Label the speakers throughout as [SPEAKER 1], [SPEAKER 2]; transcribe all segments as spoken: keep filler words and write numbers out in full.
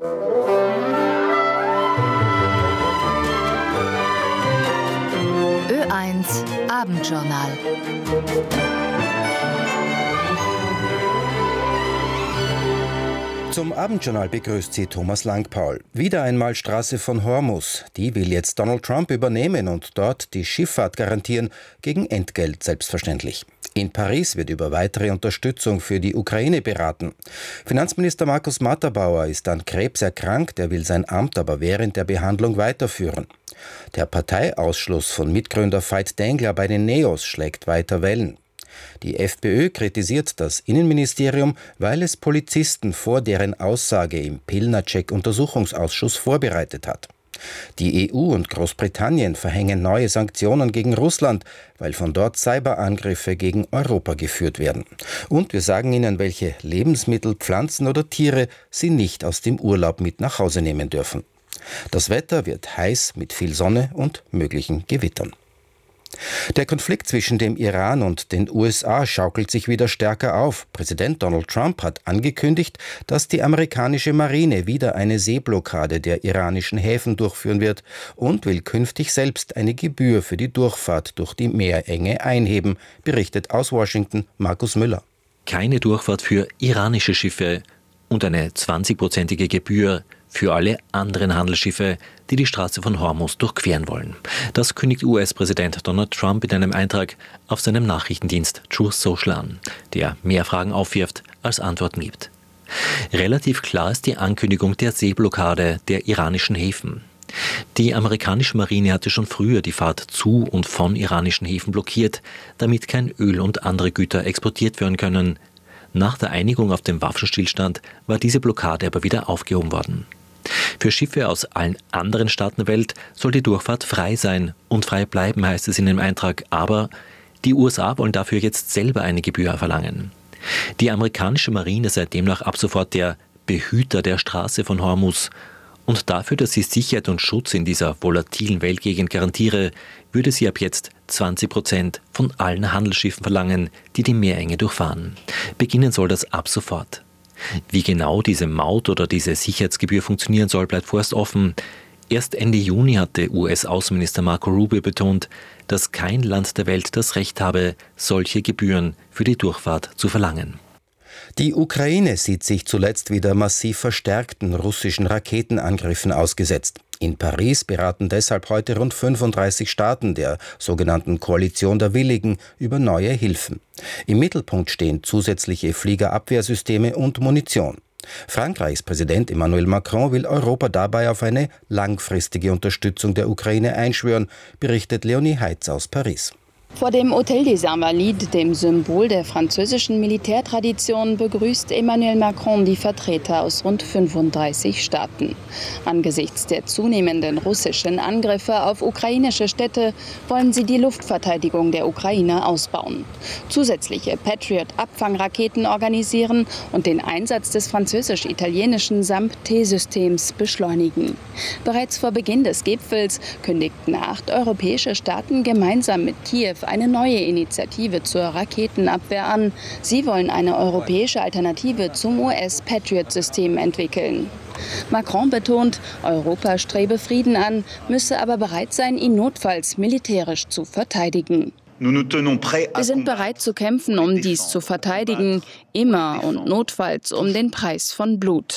[SPEAKER 1] Ö eins Abendjournal.
[SPEAKER 2] Zum Abendjournal begrüßt Sie Thomas Langpaul. Wieder einmal Straße von Hormuz. Die will jetzt Donald Trump übernehmen und dort die Schifffahrt garantieren, gegen Entgelt selbstverständlich. In Paris wird über weitere Unterstützung für die Ukraine beraten. Finanzminister Markus Matterbauer ist an Krebs erkrankt, er will sein Amt aber während der Behandlung weiterführen. Der Parteiausschluss von Mitgründer Veit Dengler bei den Neos schlägt weiter Wellen. Die FPÖ kritisiert das Innenministerium, weil es Polizisten vor deren Aussage im Pilnacek-Untersuchungsausschuss vorbereitet hat. Die E U und Großbritannien verhängen neue Sanktionen gegen Russland, weil von dort Cyberangriffe gegen Europa geführt werden. Und wir sagen Ihnen, welche Lebensmittel, Pflanzen oder Tiere Sie nicht aus dem Urlaub mit nach Hause nehmen dürfen. Das Wetter wird heiß mit viel Sonne und möglichen Gewittern. Der Konflikt zwischen dem Iran und den U S A schaukelt sich wieder stärker auf. Präsident Donald Trump hat angekündigt, dass die amerikanische Marine wieder eine Seeblockade der iranischen Häfen durchführen wird und will künftig selbst eine Gebühr für die Durchfahrt durch die Meerenge einheben, berichtet aus Washington Markus Müller.
[SPEAKER 3] Keine Durchfahrt für iranische Schiffe und eine zwanzigprozentige Gebühr für alle anderen Handelsschiffe, die die Straße von Hormuz durchqueren wollen. Das kündigt U S-Präsident Donald Trump in einem Eintrag auf seinem Nachrichtendienst Truth Social an, der mehr Fragen aufwirft, als Antworten gibt. Relativ klar ist die Ankündigung der Seeblockade der iranischen Häfen. Die amerikanische Marine hatte schon früher die Fahrt zu und von iranischen Häfen blockiert, damit kein Öl und andere Güter exportiert werden können. Nach der Einigung auf dem Waffenstillstand war diese Blockade aber wieder aufgehoben worden. Für Schiffe aus allen anderen Staaten der Welt soll die Durchfahrt frei sein und frei bleiben, heißt es in dem Eintrag. Aber die U S A wollen dafür jetzt selber eine Gebühr verlangen. Die amerikanische Marine sei demnach ab sofort der Behüter der Straße von Hormuz. Und dafür, dass sie Sicherheit und Schutz in dieser volatilen Weltgegend garantiere, würde sie ab jetzt zwanzig Prozent von allen Handelsschiffen verlangen, die die Meerenge durchfahren. Beginnen soll das ab sofort. Wie genau diese Maut oder diese Sicherheitsgebühr funktionieren soll, bleibt vorerst offen. Erst Ende Juni hatte U S-Außenminister Marco Rubio betont, dass kein Land der Welt das Recht habe, solche Gebühren für die Durchfahrt zu verlangen.
[SPEAKER 2] Die Ukraine sieht sich zuletzt wieder massiv verstärkten russischen Raketenangriffen ausgesetzt. In Paris beraten deshalb heute rund fünfunddreißig Staaten der sogenannten Koalition der Willigen über neue Hilfen. Im Mittelpunkt stehen zusätzliche Fliegerabwehrsysteme und Munition. Frankreichs Präsident Emmanuel Macron will Europa dabei auf eine langfristige Unterstützung der Ukraine einschwören, berichtet Leonie Heitz aus Paris.
[SPEAKER 4] Vor dem Hôtel des Invalides, dem Symbol der französischen Militärtradition, begrüßt Emmanuel Macron die Vertreter aus rund fünfunddreißig Staaten. Angesichts der zunehmenden russischen Angriffe auf ukrainische Städte wollen sie die Luftverteidigung der Ukraine ausbauen, zusätzliche Patriot-Abfangraketen organisieren und den Einsatz des französisch-italienischen S A M P-T-Systems beschleunigen. Bereits vor Beginn des Gipfels kündigten acht europäische Staaten gemeinsam mit Kiew eine neue Initiative zur Raketenabwehr an. Sie wollen eine europäische Alternative zum U S-Patriot-System entwickeln. Macron betont, Europa strebe Frieden an, müsse aber bereit sein, ihn notfalls militärisch zu verteidigen. Wir sind bereit zu kämpfen, um dies zu verteidigen, immer und notfalls um den Preis von Blut.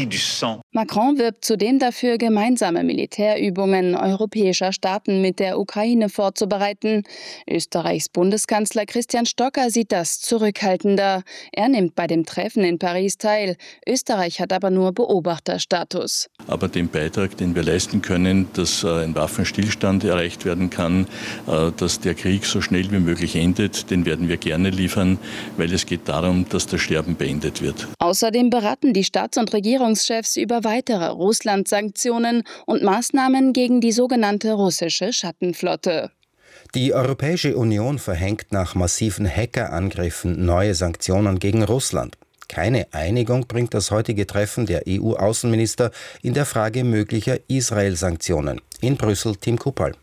[SPEAKER 4] Macron wirbt zudem dafür, gemeinsame Militärübungen europäischer Staaten mit der Ukraine vorzubereiten. Österreichs Bundeskanzler Christian Stocker sieht das zurückhaltender. Er nimmt bei dem Treffen in Paris teil. Österreich hat aber nur Beobachterstatus.
[SPEAKER 5] Aber den Beitrag, den wir leisten können, dass ein Waffenstillstand erreicht werden kann, dass der Krieg so schnell wie möglich endet, den werden wir gerne liefern, weil es geht darum, dass das Sterben beendet wird.
[SPEAKER 4] Außerdem beraten die Staats- und Regierungschefs über weitere Russland-Sanktionen und Maßnahmen gegen die sogenannte russische Schattenflotte.
[SPEAKER 2] Die Europäische Union verhängt nach massiven Hackerangriffen neue Sanktionen gegen Russland. Keine Einigung bringt das heutige Treffen der E U-Außenminister in der Frage möglicher Israel-Sanktionen. In Brüssel Tim Kuppal.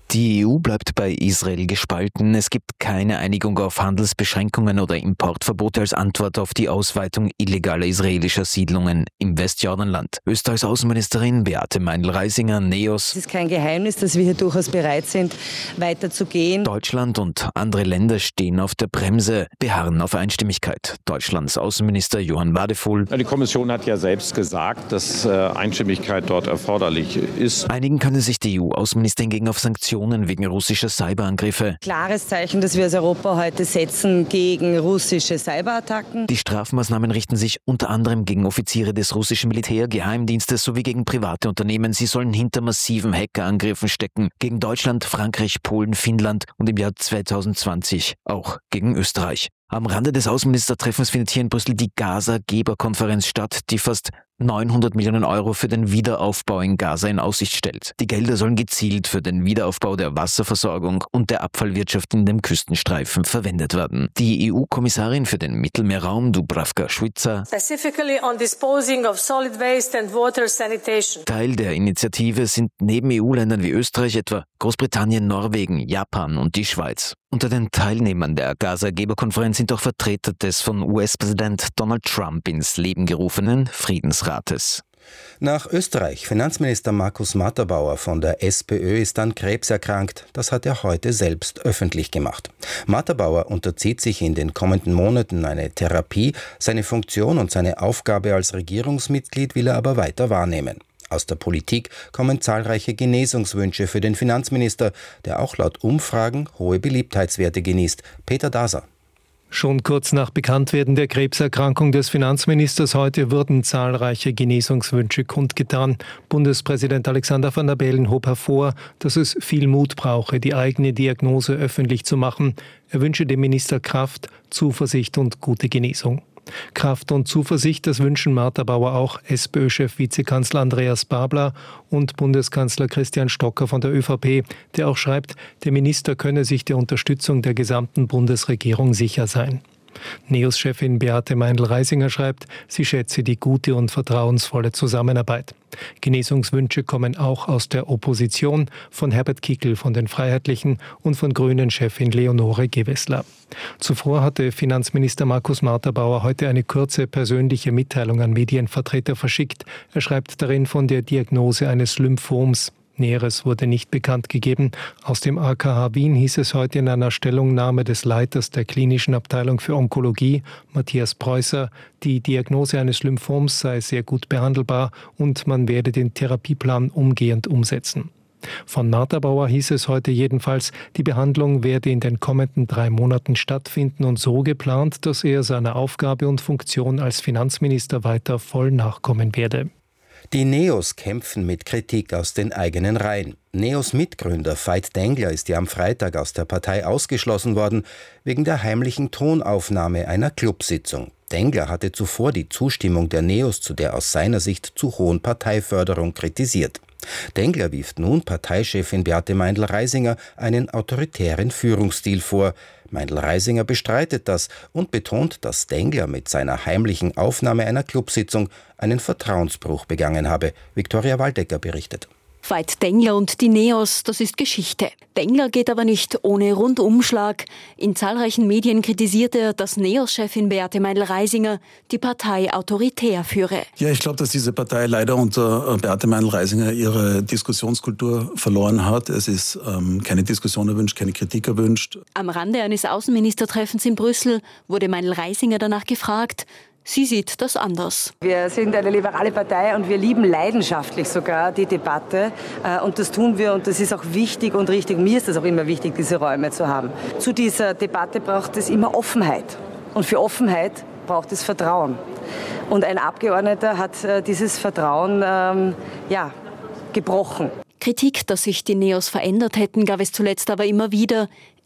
[SPEAKER 6] Die E U bleibt bei Israel gespalten. Es gibt keine Einigung auf Handelsbeschränkungen oder Importverbote als Antwort auf die Ausweitung illegaler israelischer Siedlungen im Westjordanland. Österreichs Außenministerin Beate Meindl-Reisinger, Neos.
[SPEAKER 7] Es ist kein Geheimnis, dass wir hier durchaus bereit sind, weiterzugehen.
[SPEAKER 6] Deutschland und andere Länder stehen auf der Bremse, beharren auf Einstimmigkeit. Deutschlands Außenminister Johann Wadefuhl.
[SPEAKER 8] Die Kommission hat ja selbst gesagt, dass Einstimmigkeit dort erforderlich ist.
[SPEAKER 6] Einigen könne sich die E U-Außenminister hingegen auf Sanktionen wegen russischer Cyberangriffe.
[SPEAKER 7] Klares Zeichen, das wir als Europa heute setzen gegen russische Cyberattacken.
[SPEAKER 6] Die Strafmaßnahmen richten sich unter anderem gegen Offiziere des russischen Militär-, Geheimdienstes sowie gegen private Unternehmen. Sie sollen hinter massiven Hackerangriffen stecken. Gegen Deutschland, Frankreich, Polen, Finnland und im Jahr zweitausendzwanzig auch gegen Österreich. Am Rande des Außenministertreffens findet hier in Brüssel die Gaza-Geberkonferenz statt, die fast neunhundert Millionen Euro für den Wiederaufbau in Gaza in Aussicht stellt. Die Gelder sollen gezielt für den Wiederaufbau der Wasserversorgung und der Abfallwirtschaft in dem Küstenstreifen verwendet werden. Die E U-Kommissarin für den Mittelmeerraum, Dubravka Šuica,
[SPEAKER 9] Specifically on disposing of solid waste and water sanitation.
[SPEAKER 6] Teil der Initiative sind neben E U-Ländern wie Österreich etwa Großbritannien, Norwegen, Japan und die Schweiz. Unter den Teilnehmern der Gaza-Geberkonferenz sind auch Vertreter des von U S-Präsident Donald Trump ins Leben gerufenen Friedensrates.
[SPEAKER 2] Nach Österreich. Finanzminister Markus Matterbauer von der SPÖ ist an Krebs erkrankt. Das hat er heute selbst öffentlich gemacht. Matterbauer unterzieht sich in den kommenden Monaten eine Therapie. Seine Funktion und seine Aufgabe als Regierungsmitglied will er aber weiter wahrnehmen. Aus der Politik kommen zahlreiche Genesungswünsche für den Finanzminister, der auch laut Umfragen hohe Beliebtheitswerte genießt. Peter Daser.
[SPEAKER 10] Schon kurz nach Bekanntwerden der Krebserkrankung des Finanzministers heute wurden zahlreiche Genesungswünsche kundgetan. Bundespräsident Alexander Van der Bellen hob hervor, dass es viel Mut brauche, die eigene Diagnose öffentlich zu machen. Er wünsche dem Minister Kraft, Zuversicht und gute Genesung. Kraft und Zuversicht, das wünschen Matterbauer auch SPÖ-Chef Vizekanzler Andreas Babler und Bundeskanzler Christian Stocker von der ÖVP, der auch schreibt, der Minister könne sich der Unterstützung der gesamten Bundesregierung sicher sein. Neos-Chefin Beate Meindl-Reisinger schreibt, sie schätze die gute und vertrauensvolle Zusammenarbeit. Genesungswünsche kommen auch aus der Opposition, von Herbert Kickl von den Freiheitlichen und von Grünen-Chefin Leonore Gewessler. Zuvor hatte Finanzminister Markus Matterbauer heute eine kurze persönliche Mitteilung an Medienvertreter verschickt. Er schreibt darin von der Diagnose eines Lymphoms. Näheres wurde nicht bekannt gegeben. Aus dem A K H Wien hieß es heute in einer Stellungnahme des Leiters der klinischen Abteilung für Onkologie, Matthias Preußer, die Diagnose eines Lymphoms sei sehr gut behandelbar und man werde den Therapieplan umgehend umsetzen. Von Matterbauer hieß es heute jedenfalls, die Behandlung werde in den kommenden drei Monaten stattfinden und so geplant, dass er seiner Aufgabe und Funktion als Finanzminister weiter voll nachkommen werde.
[SPEAKER 2] Die Neos kämpfen mit Kritik aus den eigenen Reihen. Neos-Mitgründer Veit Dengler ist ja am Freitag aus der Partei ausgeschlossen worden, wegen der heimlichen Tonaufnahme einer Clubsitzung. Dengler hatte zuvor die Zustimmung der Neos zu der aus seiner Sicht zu hohen Parteiförderung kritisiert. Dengler wirft nun Parteichefin Beate Meindl-Reisinger einen autoritären Führungsstil vor. Meindl-Reisinger bestreitet das und betont, dass Dengler mit seiner heimlichen Aufnahme einer Clubsitzung einen Vertrauensbruch begangen habe. Viktoria Waldecker berichtet.
[SPEAKER 11] Veit Dengler und die Neos, das ist Geschichte. Dengler geht aber nicht ohne Rundumschlag. In zahlreichen Medien kritisierte er, dass Neos-Chefin Beate Meindl-Reisinger die Partei autoritär führe.
[SPEAKER 12] Ja, ich glaube, dass diese Partei leider unter Beate Meindl-Reisinger ihre Diskussionskultur verloren hat. Es ist ähm, keine Diskussion erwünscht, keine Kritik erwünscht.
[SPEAKER 11] Am Rande eines Außenministertreffens in Brüssel wurde Meindl-Reisinger danach gefragt. Sie sieht das anders.
[SPEAKER 7] Wir sind eine liberale Partei und wir lieben leidenschaftlich sogar die Debatte. Und das tun wir und das ist auch wichtig und richtig. Mir ist das auch immer wichtig, diese Räume zu haben. Zu dieser Debatte braucht es immer Offenheit. Und für Offenheit braucht es Vertrauen. Und ein Abgeordneter hat dieses Vertrauen ähm, ja, gebrochen.
[SPEAKER 11] Kritik, dass sich die Neos verändert hätten, gab es zuletzt aber immer wieder.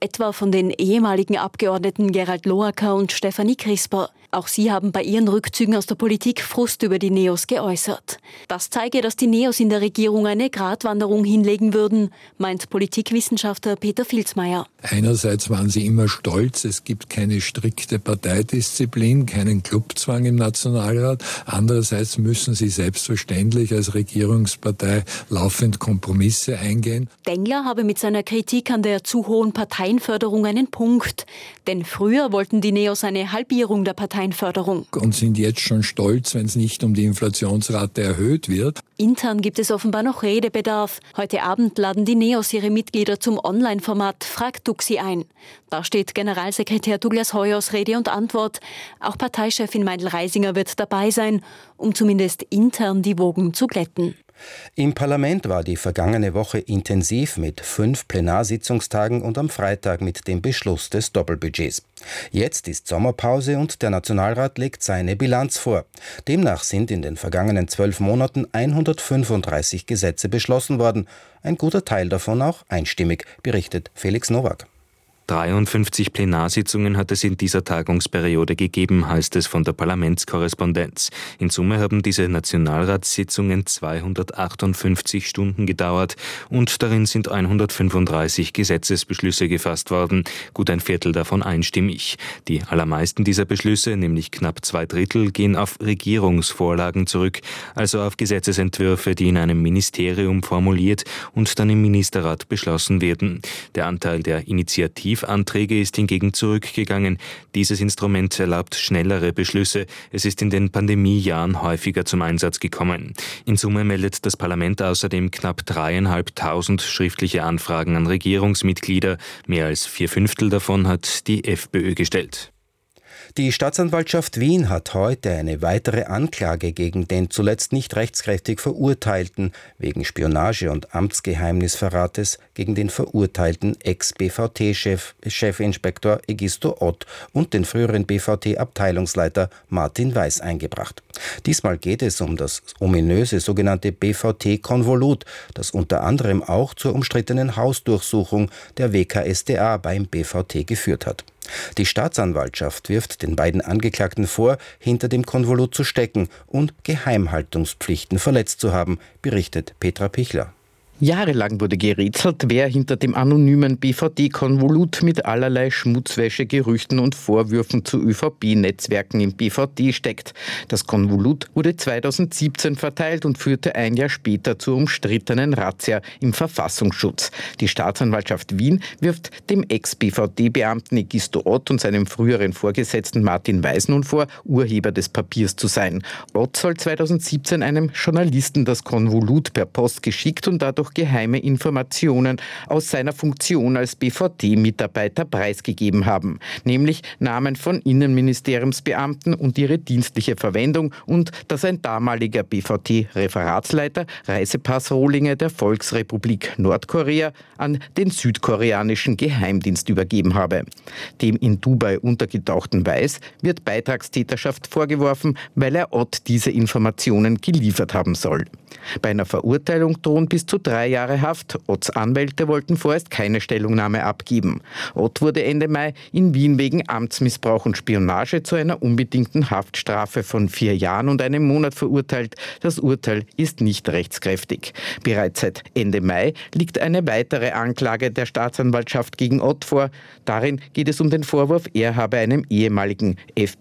[SPEAKER 11] etwa von den ehemaligen Abgeordneten Gerald Loacker und Stefanie Crisper. Auch sie haben bei ihren Rückzügen aus der Politik Frust über die Neos geäußert. Das zeige, dass die Neos in der Regierung eine Gratwanderung hinlegen würden, meint Politikwissenschaftler Peter Filzmeier.
[SPEAKER 13] Einerseits waren sie immer stolz, es gibt keine strikte Parteidisziplin, keinen Clubzwang im Nationalrat. Andererseits müssen sie selbstverständlich als Regierungspartei laufend Kompromisse eingehen.
[SPEAKER 11] Dengler habe mit seiner Kritik an der zu hohen Parteienförderung einen Punkt. Denn früher wollten die Neos eine Halbierung der Parteienförderung.
[SPEAKER 13] Und sind jetzt schon stolz, wenn es nicht um die Inflationsrate erhöht wird.
[SPEAKER 11] Intern gibt es offenbar noch Redebedarf. Heute Abend laden die Neos ihre Mitglieder zum Online-Format Frag Duxi ein. Da steht Generalsekretär Douglas Heuers Rede und Antwort. Auch Parteichefin Meindl-Reisinger wird dabei sein, um zumindest intern die Wogen zu glätten.
[SPEAKER 2] Im Parlament war die vergangene Woche intensiv mit fünf Plenarsitzungstagen und am Freitag mit dem Beschluss des Doppelbudgets. Jetzt ist Sommerpause und der Nationalrat legt seine Bilanz vor. Demnach sind in den vergangenen zwölf Monaten hundertfünfunddreißig Gesetze beschlossen worden. Ein guter Teil davon auch einstimmig, berichtet Felix Nowak.
[SPEAKER 14] dreiundfünfzig Plenarsitzungen hat es in dieser Tagungsperiode gegeben, heißt es von der Parlamentskorrespondenz. In Summe haben diese Nationalratssitzungen zweihundertachtundfünfzig Stunden gedauert und darin sind hundertfünfunddreißig Gesetzesbeschlüsse gefasst worden, gut ein Viertel davon einstimmig. Die allermeisten dieser Beschlüsse, nämlich knapp zwei Drittel, gehen auf Regierungsvorlagen zurück, also auf Gesetzesentwürfe, die in einem Ministerium formuliert und dann im Ministerrat beschlossen werden. Der Anteil der Initiativ Anträge ist hingegen zurückgegangen. Dieses Instrument erlaubt schnellere Beschlüsse. Es ist in den Pandemiejahren häufiger zum Einsatz gekommen. In Summe meldet das Parlament außerdem knapp dreieinhalbtausend schriftliche Anfragen an Regierungsmitglieder. Mehr als vier Fünftel davon hat die FPÖ gestellt.
[SPEAKER 2] Die Staatsanwaltschaft Wien hat heute eine weitere Anklage gegen den zuletzt nicht rechtskräftig Verurteilten wegen Spionage und Amtsgeheimnisverrates gegen den verurteilten Ex-B V T-Chef, Chefinspektor Egisto Ott und den früheren B V T-Abteilungsleiter Martin Weiß eingebracht. Diesmal geht es um das ominöse sogenannte B V T-Konvolut, das unter anderem auch zur umstrittenen Hausdurchsuchung der W K S d A beim B V T geführt hat. Die Staatsanwaltschaft wirft den beiden Angeklagten vor, hinter dem Konvolut zu stecken und Geheimhaltungspflichten verletzt zu haben, berichtet Petra Pichler.
[SPEAKER 15] Jahrelang wurde gerätselt, wer hinter dem anonymen B V T-Konvolut mit allerlei Schmutzwäsche, Gerüchten und Vorwürfen zu Ö V P-Netzwerken im B V T steckt. Das Konvolut wurde zweitausendsiebzehn verteilt und führte ein Jahr später zur umstrittenen Razzia im Verfassungsschutz. Die Staatsanwaltschaft Wien wirft dem Ex-B V T-Beamten Egisto Ott und seinem früheren Vorgesetzten Martin Weiß nun vor, Urheber des Papiers zu sein. Ott soll zweitausendsiebzehn einem Journalisten das Konvolut per Post geschickt und dadurch geheime Informationen aus seiner Funktion als B V T-Mitarbeiter preisgegeben haben, nämlich Namen von Innenministeriumsbeamten und ihre dienstliche Verwendung und dass ein damaliger B V T-Referatsleiter Reisepassrohlinge der Volksrepublik Nordkorea an den südkoreanischen Geheimdienst übergeben habe. Dem in Dubai untergetauchten Weiß wird Beitragstäterschaft vorgeworfen, weil er Ott diese Informationen geliefert haben soll. Bei einer Verurteilung drohen bis zu drei Jahre Haft. Otts Anwälte wollten vorerst keine Stellungnahme abgeben. Ott wurde Ende Mai in Wien wegen Amtsmissbrauch und Spionage zu einer unbedingten Haftstrafe von vier Jahren und einem Monat verurteilt. Das Urteil ist nicht rechtskräftig. Bereits seit Ende Mai liegt eine weitere Anklage der Staatsanwaltschaft gegen Ott vor. Darin geht es um den Vorwurf, er habe einem ehemaligen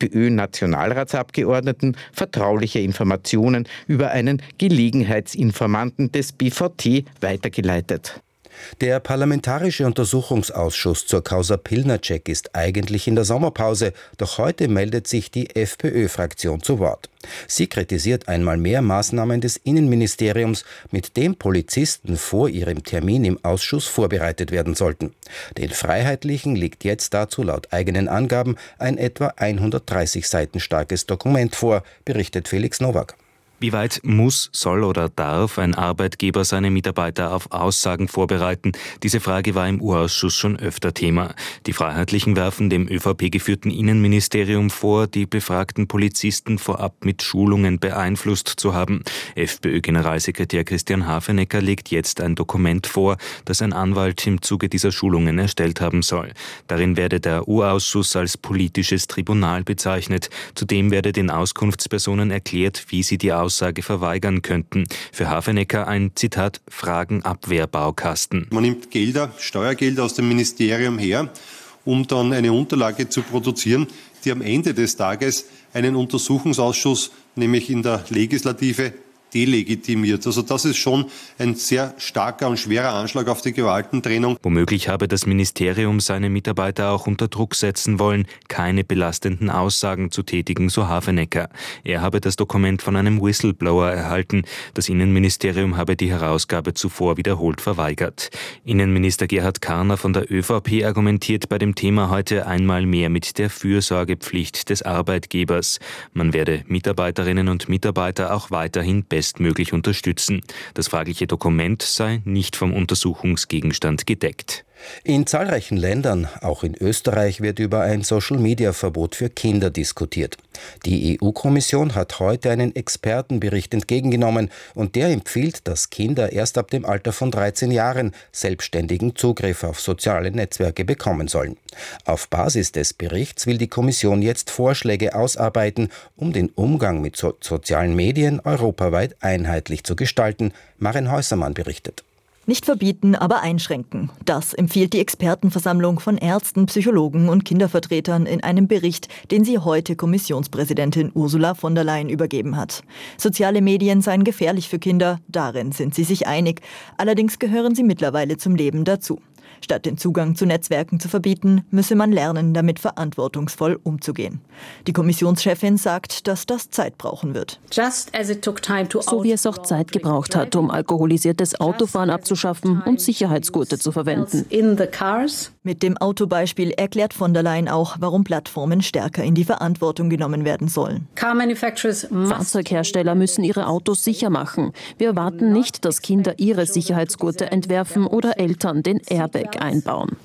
[SPEAKER 15] FPÖ-Nationalratsabgeordneten vertrauliche Informationen über einen Gelegenheitsinformanten des B V T weitergeleitet.
[SPEAKER 2] Der Parlamentarische Untersuchungsausschuss zur Causa Pilnacek ist eigentlich in der Sommerpause, doch heute meldet sich die FPÖ-Fraktion zu Wort. Sie kritisiert einmal mehr Maßnahmen des Innenministeriums, mit dem Polizisten vor ihrem Termin im Ausschuss vorbereitet werden sollten. Den Freiheitlichen liegt jetzt dazu laut eigenen Angaben ein etwa hundertdreißig Seiten starkes Dokument vor, berichtet Felix Nowak.
[SPEAKER 14] Wie weit muss, soll oder darf ein Arbeitgeber seine Mitarbeiter auf Aussagen vorbereiten? Diese Frage war im U-Ausschuss schon öfter Thema. Die Freiheitlichen werfen dem ÖVP geführten Innenministerium vor, die befragten Polizisten vorab mit Schulungen beeinflusst zu haben. FPÖ-Generalsekretär Christian Hafenecker legt jetzt ein Dokument vor, das ein Anwalt im Zuge dieser Schulungen erstellt haben soll. Darin werde der U-Ausschuss als politisches Tribunal bezeichnet. Zudem werde den Auskunftspersonen erklärt, wie sie die Aussage verweigern könnten. Für Hafenecker ein, Zitat, Fragenabwehrbaukasten.
[SPEAKER 16] Man nimmt Gelder, Steuergelder aus dem Ministerium her, um dann eine Unterlage zu produzieren, die am Ende des Tages einen Untersuchungsausschuss, nämlich in der Legislative, delegitimiert. Also das ist schon ein sehr starker und schwerer Anschlag auf die Gewaltentrennung.
[SPEAKER 14] Womöglich habe das Ministerium seine Mitarbeiter auch unter Druck setzen wollen, keine belastenden Aussagen zu tätigen, so Hafenecker. Er habe das Dokument von einem Whistleblower erhalten. Das Innenministerium habe die Herausgabe zuvor wiederholt verweigert. Innenminister Gerhard Karner von der ÖVP argumentiert bei dem Thema heute einmal mehr mit der Fürsorgepflicht des Arbeitgebers. Man werde Mitarbeiterinnen und Mitarbeiter auch weiterhin besser bestmöglich unterstützen. Das fragliche Dokument sei nicht vom Untersuchungsgegenstand gedeckt.
[SPEAKER 2] In zahlreichen Ländern, auch in Österreich, wird über ein Social-Media-Verbot für Kinder diskutiert. Die E U-Kommission hat heute einen Expertenbericht entgegengenommen und der empfiehlt, dass Kinder erst ab dem Alter von dreizehn Jahren selbstständigen Zugriff auf soziale Netzwerke bekommen sollen. Auf Basis des Berichts will die Kommission jetzt Vorschläge ausarbeiten, um den Umgang mit so- sozialen Medien europaweit einheitlich zu gestalten. Maren Häusermann berichtet.
[SPEAKER 17] Nicht verbieten, aber einschränken. Das empfiehlt die Expertenversammlung von Ärzten, Psychologen und Kindervertretern in einem Bericht, den sie heute Kommissionspräsidentin Ursula von der Leyen übergeben hat. Soziale Medien seien gefährlich für Kinder, darin sind sie sich einig. Allerdings gehören sie mittlerweile zum Leben dazu. Statt den Zugang zu Netzwerken zu verbieten, müsse man lernen, damit verantwortungsvoll umzugehen. Die Kommissionschefin sagt, dass das Zeit brauchen wird.
[SPEAKER 18] So wie es auch Zeit gebraucht hat, um alkoholisiertes Autofahren abzuschaffen und Sicherheitsgurte zu verwenden.
[SPEAKER 17] Mit dem Autobeispiel erklärt von der Leyen auch, warum Plattformen stärker in die Verantwortung genommen werden sollen.
[SPEAKER 18] Fahrzeughersteller müssen ihre Autos sicher machen. Wir erwarten nicht, dass Kinder ihre Sicherheitsgurte entwerfen oder Eltern den Airbag einbauen.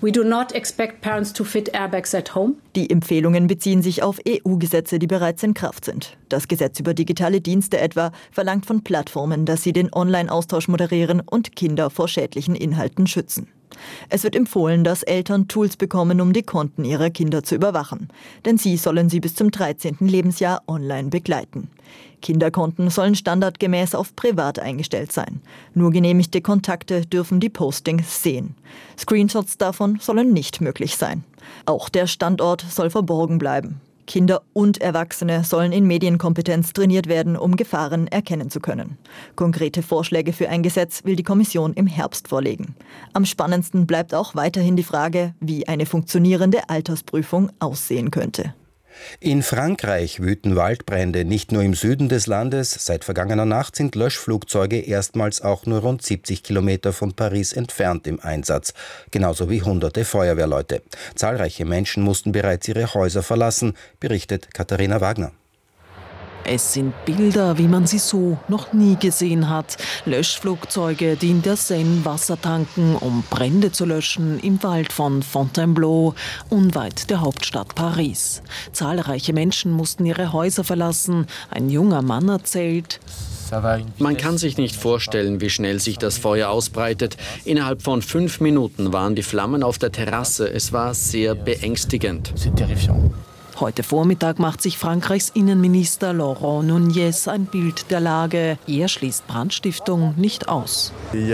[SPEAKER 17] Die Empfehlungen beziehen sich auf E U-Gesetze, die bereits in Kraft sind. Das Gesetz über digitale Dienste etwa verlangt von Plattformen, dass sie den Online-Austausch moderieren und Kinder vor schädlichen Inhalten schützen. Es wird empfohlen, dass Eltern Tools bekommen, um die Konten ihrer Kinder zu überwachen. Denn sie sollen sie bis zum dreizehnten Lebensjahr online begleiten. Kinderkonten sollen standardgemäß auf privat eingestellt sein. Nur genehmigte Kontakte dürfen die Postings sehen. Screenshots davon sollen nicht möglich sein. Auch der Standort soll verborgen bleiben. Kinder und Erwachsene sollen in Medienkompetenz trainiert werden, um Gefahren erkennen zu können. Konkrete Vorschläge für ein Gesetz will die Kommission im Herbst vorlegen. Am spannendsten bleibt auch weiterhin die Frage, wie eine funktionierende Altersprüfung aussehen könnte.
[SPEAKER 2] In Frankreich wüten Waldbrände nicht nur im Süden des Landes. Seit vergangener Nacht sind Löschflugzeuge erstmals auch nur rund siebzig Kilometer von Paris entfernt im Einsatz. Genauso wie hunderte Feuerwehrleute. Zahlreiche Menschen mussten bereits ihre Häuser verlassen, berichtet Katharina Wagner.
[SPEAKER 19] Es sind Bilder, wie man sie so noch nie gesehen hat. Löschflugzeuge, die in der Seine Wasser tanken, um Brände zu löschen im Wald von Fontainebleau, unweit der Hauptstadt Paris. Zahlreiche Menschen mussten ihre Häuser verlassen. Ein junger Mann erzählt:
[SPEAKER 20] Man kann sich nicht vorstellen, wie schnell sich das Feuer ausbreitet. Innerhalb von fünf Minuten waren die Flammen auf der Terrasse. Es war sehr beängstigend.
[SPEAKER 19] Heute Vormittag macht sich Frankreichs Innenminister Laurent Nunez ein Bild der Lage. Er schließt Brandstiftung nicht aus.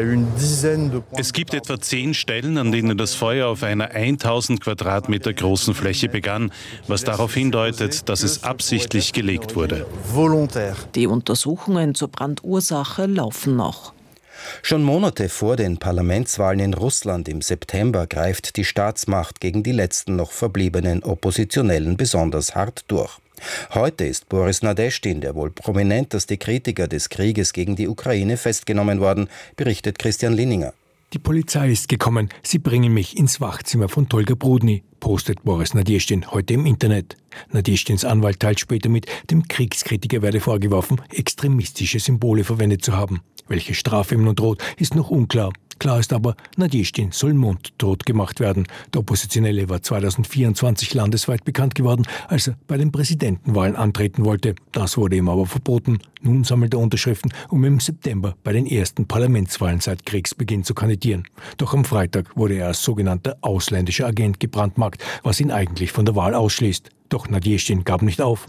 [SPEAKER 21] Es gibt etwa zehn Stellen, an denen das Feuer auf einer tausend Quadratmeter großen Fläche begann, was darauf hindeutet, dass es absichtlich gelegt wurde.
[SPEAKER 19] Die Untersuchungen zur Brandursache laufen noch.
[SPEAKER 2] Schon Monate vor den Parlamentswahlen in Russland im September greift die Staatsmacht gegen die letzten noch verbliebenen Oppositionellen besonders hart durch. Heute ist Boris Nadeschdin, der wohl prominenteste Kritiker des Krieges gegen die Ukraine, festgenommen worden, berichtet Christian Linninger.
[SPEAKER 1] Die Polizei ist gekommen. Sie bringen mich ins Wachzimmer von Tolga Brudny, postet Boris Nadjeschtin heute im Internet. Nadjeschtins Anwalt teilt später mit, dem Kriegskritiker werde vorgeworfen, extremistische Symbole verwendet zu haben. Welche Strafe ihm nun droht, ist noch unklar. Klar ist aber, Nadjeschtin soll mundtot gemacht werden. Der Oppositionelle war zweitausendvierundzwanzig landesweit bekannt geworden, als er bei den Präsidentenwahlen antreten wollte. Das wurde ihm aber verboten. Nun sammelt er Unterschriften, um im September bei den ersten Parlamentswahlen seit Kriegsbeginn zu kandidieren. Doch am Freitag wurde er als sogenannter ausländischer Agent gebrandmarkt, was ihn eigentlich von der Wahl ausschließt. Doch Nadjeschtin gab nicht auf.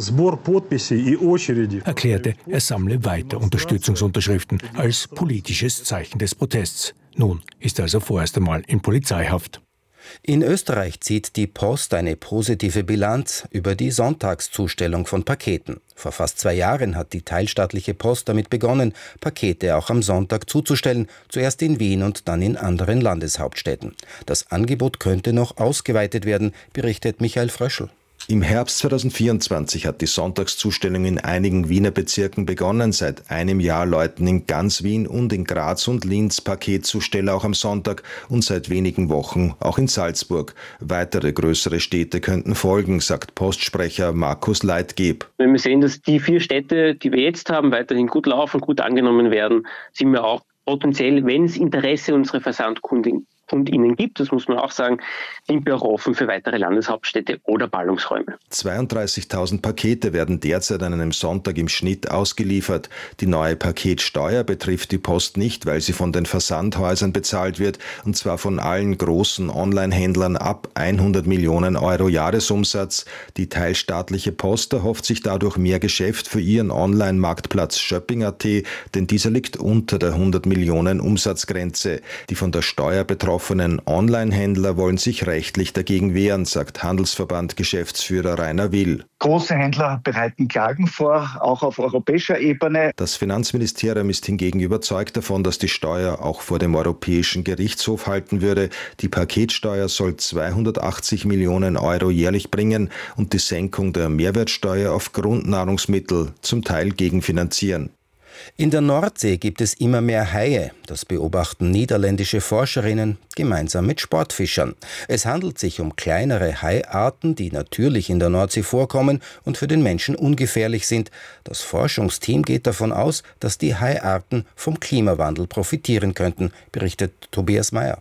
[SPEAKER 1] Erklärte, er sammle weiter Unterstützungsunterschriften als politisches Zeichen des Protests. Nun ist er also vorerst einmal in Polizeihaft.
[SPEAKER 2] In Österreich zieht die Post eine positive Bilanz über die Sonntagszustellung von Paketen. Vor fast zwei Jahren hat die teilstaatliche Post damit begonnen, Pakete auch am Sonntag zuzustellen, zuerst in Wien und dann in anderen Landeshauptstädten. Das Angebot könnte noch ausgeweitet werden, berichtet Michael Fröschl.
[SPEAKER 22] Im Herbst zweitausendvierundzwanzig hat die Sonntagszustellung in einigen Wiener Bezirken begonnen. Seit einem Jahr läuten in ganz Wien und in Graz und Linz Paketzusteller auch am Sonntag und seit wenigen Wochen auch in Salzburg. Weitere größere Städte könnten folgen, sagt Postsprecher Markus Leitgeb.
[SPEAKER 23] Wenn wir sehen, dass die vier Städte, die wir jetzt haben, weiterhin gut laufen, gut angenommen werden, sind wir auch potenziell, wenn es Interesse unserer Versandkunden und ihnen gibt, das muss man auch sagen, sind wir auch offen für weitere Landeshauptstädte oder Ballungsräume.
[SPEAKER 22] zweiunddreißigtausend Pakete werden derzeit an einem Sonntag im Schnitt ausgeliefert. Die neue Paketsteuer betrifft die Post nicht, weil sie von den Versandhäusern bezahlt wird, und zwar von allen großen Online-Händlern ab hundert Millionen Euro Jahresumsatz. Die teilstaatliche Post erhofft sich dadurch mehr Geschäft für ihren Online-Marktplatz Shopping Punkt at, denn dieser liegt unter der hundert Millionen Umsatzgrenze. Die von der Steuer betroffenen Online-Händler wollen sich rechtlich dagegen wehren, sagt Handelsverband-Geschäftsführer Rainer Will.
[SPEAKER 24] Große Händler bereiten Klagen vor, auch auf europäischer Ebene.
[SPEAKER 22] Das Finanzministerium ist hingegen überzeugt davon, dass die Steuer auch vor dem Europäischen Gerichtshof halten würde. Die Paketsteuer soll zweihundertachtzig Millionen Euro jährlich bringen und die Senkung der Mehrwertsteuer auf Grundnahrungsmittel zum Teil gegenfinanzieren.
[SPEAKER 2] In der Nordsee gibt es immer mehr Haie. Das beobachten niederländische Forscherinnen gemeinsam mit Sportfischern. Es handelt sich um kleinere Haiarten, die natürlich in der Nordsee vorkommen und für den Menschen ungefährlich sind. Das Forschungsteam geht davon aus, dass die Haiarten vom Klimawandel profitieren könnten, berichtet Tobias Meyer.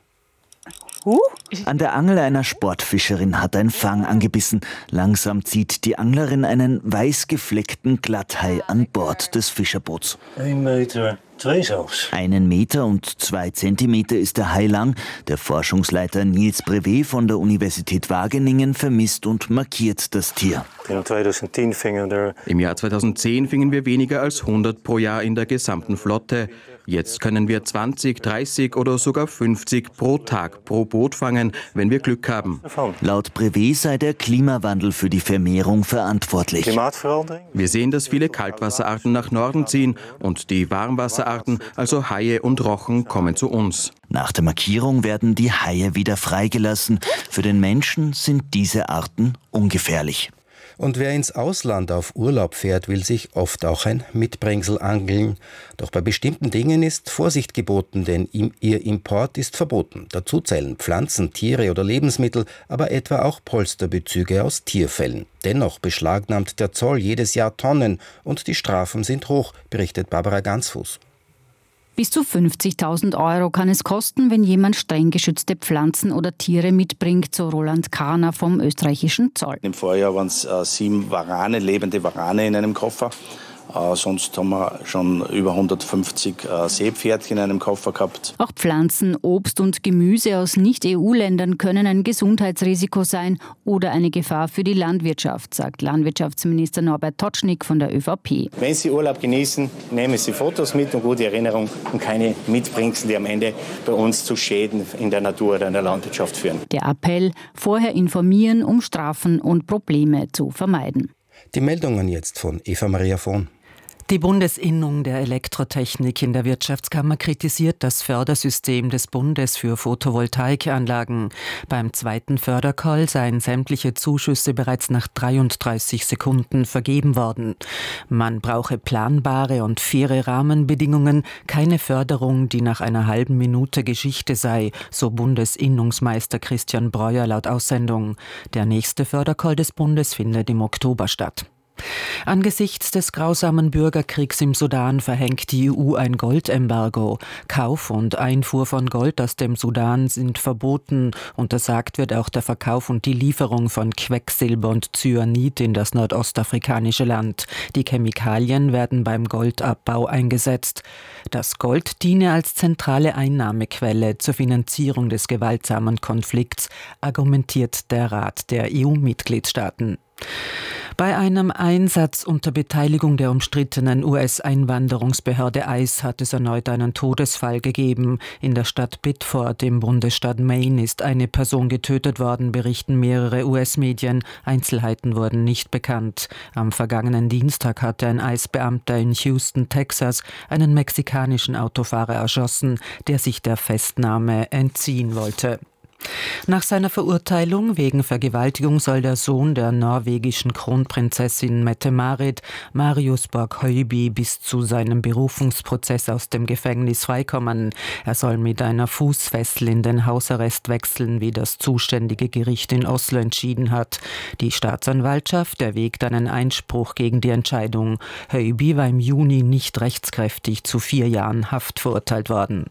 [SPEAKER 25] An der Angel einer Sportfischerin hat ein Fang angebissen. Langsam zieht die Anglerin einen weiß gefleckten Glatthai an Bord des Fischerboots.
[SPEAKER 26] Ein Meter, zwei selbst.
[SPEAKER 25] Einen Meter und zwei Zentimeter ist der Hai lang. Der Forschungsleiter Niels Brevet von der Universität Wageningen vermisst und markiert das Tier.
[SPEAKER 27] Im Jahr zweitausendzehn fingen wir weniger als hundert pro Jahr in der gesamten Flotte. Jetzt können wir zwanzig, dreißig oder sogar fünfzig pro Tag pro Boot fangen, wenn wir Glück haben.
[SPEAKER 25] Laut Brevet sei der Klimawandel für die Vermehrung verantwortlich.
[SPEAKER 27] Wir sehen, dass viele Kaltwasserarten nach Norden ziehen und die Warmwasserarten, also Haie und Rochen, kommen zu uns.
[SPEAKER 25] Nach der Markierung werden die Haie wieder freigelassen. Für den Menschen sind diese Arten ungefährlich.
[SPEAKER 2] Und wer ins Ausland auf Urlaub fährt, will sich oft auch ein Mitbringsel angeln. Doch bei bestimmten Dingen ist Vorsicht geboten, denn ihr Import ist verboten. Dazu zählen Pflanzen, Tiere oder Lebensmittel, aber etwa auch Polsterbezüge aus Tierfällen. Dennoch beschlagnahmt der Zoll jedes Jahr Tonnen und die Strafen sind hoch, berichtet Barbara Gansfuß.
[SPEAKER 28] Bis zu fünfzigtausend Euro kann es kosten, wenn jemand streng geschützte Pflanzen oder Tiere mitbringt, so Roland Kahner vom österreichischen Zoll.
[SPEAKER 29] Im Vorjahr waren es äh, sieben Warane, lebende Warane in einem Koffer. Äh, sonst haben wir schon über hundertfünfzig äh, Seepferdchen in einem Koffer gehabt.
[SPEAKER 28] Auch Pflanzen, Obst und Gemüse aus Nicht-E U-Ländern können ein Gesundheitsrisiko sein oder eine Gefahr für die Landwirtschaft, sagt Landwirtschaftsminister Norbert Totschnig von der ÖVP.
[SPEAKER 29] Wenn Sie Urlaub genießen, nehmen Sie Fotos mit und gute Erinnerung und keine Mitbringsel, die am Ende bei uns zu Schäden in der Natur oder in der Landwirtschaft führen.
[SPEAKER 28] Der Appell, vorher informieren, um Strafen und Probleme zu vermeiden.
[SPEAKER 2] Die Meldungen jetzt von Eva Maria Vohn.
[SPEAKER 3] Die Bundesinnung der Elektrotechnik in der Wirtschaftskammer kritisiert das Fördersystem des Bundes für Photovoltaikanlagen. Beim zweiten Fördercall seien sämtliche Zuschüsse bereits nach dreiunddreißig Sekunden vergeben worden. Man brauche planbare und faire Rahmenbedingungen, keine Förderung, die nach einer halben Minute Geschichte sei, so Bundesinnungsmeister Christian Breuer laut Aussendung. Der nächste Fördercall des Bundes findet im Oktober statt. Angesichts des grausamen Bürgerkriegs im Sudan verhängt die E U ein Goldembargo. Kauf und Einfuhr von Gold aus dem Sudan sind verboten. Untersagt wird auch der Verkauf und die Lieferung von Quecksilber und Cyanid in das nordostafrikanische Land. Die Chemikalien werden beim Goldabbau eingesetzt. Das Gold diene als zentrale Einnahmequelle zur Finanzierung des gewaltsamen Konflikts, argumentiert der Rat der E U-Mitgliedstaaten. Bei einem Einsatz unter Beteiligung der umstrittenen U S-Einwanderungsbehörde ICE hat es erneut einen Todesfall gegeben. In der Stadt Biddeford im Bundesstaat Maine ist eine Person getötet worden, berichten mehrere U S-Medien. Einzelheiten wurden nicht bekannt. Am vergangenen Dienstag hatte ein ICE-Beamter in Houston, Texas, einen mexikanischen Autofahrer erschossen, der sich der Festnahme entziehen wollte. Nach seiner Verurteilung wegen Vergewaltigung soll der Sohn der norwegischen Kronprinzessin Mette-Marit, Marius Borg-Høiby, bis zu seinem Berufungsprozess aus dem Gefängnis freikommen. Er soll mit einer Fußfessel in den Hausarrest wechseln, wie das zuständige Gericht in Oslo entschieden hat. Die Staatsanwaltschaft erwägt einen Einspruch gegen die Entscheidung. Høiby war im Juni nicht rechtskräftig zu vier Jahren Haft verurteilt worden.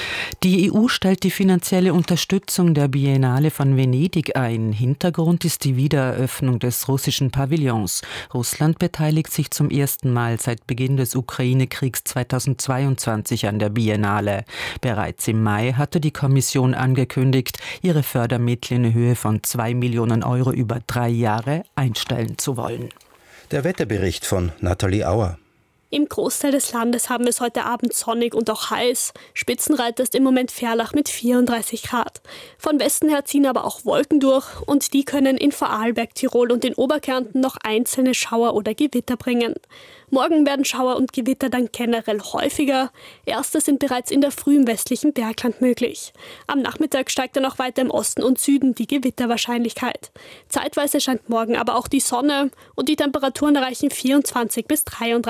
[SPEAKER 3] Die E U stellt die finanzielle Unterstützung der Biennale von Venedig ein. Hintergrund ist die Wiedereröffnung des russischen Pavillons. Russland beteiligt sich zum ersten Mal seit Beginn des Ukraine-Kriegs zweitausendzweiundzwanzig an der Biennale. Bereits im Mai hatte die Kommission angekündigt, ihre Fördermittel in Höhe von zwei Millionen Euro über drei Jahre einstellen zu wollen.
[SPEAKER 2] Der Wetterbericht von Nathalie Auer.
[SPEAKER 4] Im Großteil des Landes haben wir es heute Abend sonnig und auch heiß. Spitzenreiter ist im Moment Ferlach mit vierunddreißig Grad. Von Westen her ziehen aber auch Wolken durch und die können in Vorarlberg, Tirol und in Oberkärnten noch einzelne Schauer oder Gewitter bringen. Morgen werden Schauer und Gewitter dann generell häufiger. Erste sind bereits in der Früh im westlichen Bergland möglich. Am Nachmittag steigt dann auch weiter im Osten und Süden die Gewitterwahrscheinlichkeit. Zeitweise scheint morgen aber auch die Sonne und die Temperaturen erreichen vierundzwanzig bis dreiunddreißig